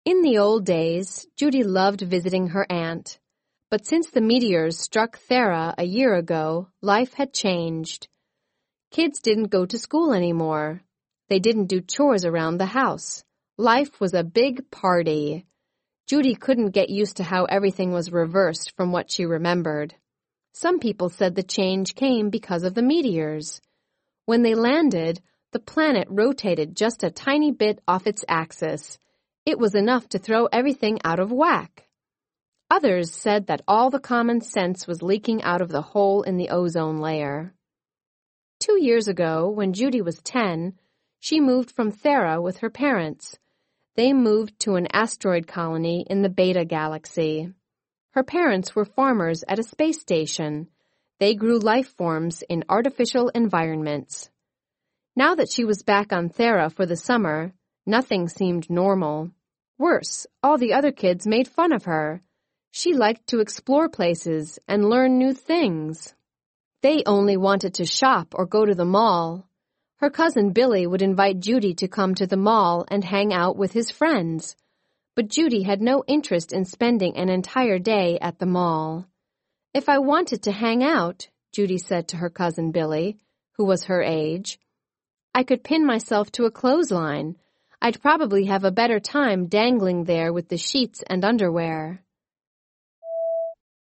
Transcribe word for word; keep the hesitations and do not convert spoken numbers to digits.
In the old days, Judy loved visiting her aunt. But since the meteors struck Thera a year ago, life had changed. Kids didn't go to school anymore. They didn't do chores around the house. Life was a big party. Judy couldn't get used to how everything was reversed from what she remembered. Some people said the change came because of the meteors. When they landed, the planet rotated just a tiny bit off its axis. It was enough to throw everything out of whack. Others said that all the common sense was leaking out of the hole in the ozone layer. Two years ago, when Judy was ten, she moved from Thera with her parents. They moved to an asteroid colony in the Beta Galaxy. Her parents were farmers at a space station. They grew life forms in artificial environments. Now that she was back on Thera for the summer, nothing seemed normal. Worse, all the other kids made fun of her. She liked to explore places and learn new things. They only wanted to shop or go to the mall. Her cousin Billy would invite Judy to come to the mall and hang out with his friends. But Judy had no interest in spending an entire day at the mall. If I wanted to hang out, Judy said to her cousin Billy, who was her age, I could pin myself to a clothesline. I'd probably have a better time dangling there with the sheets and underwear.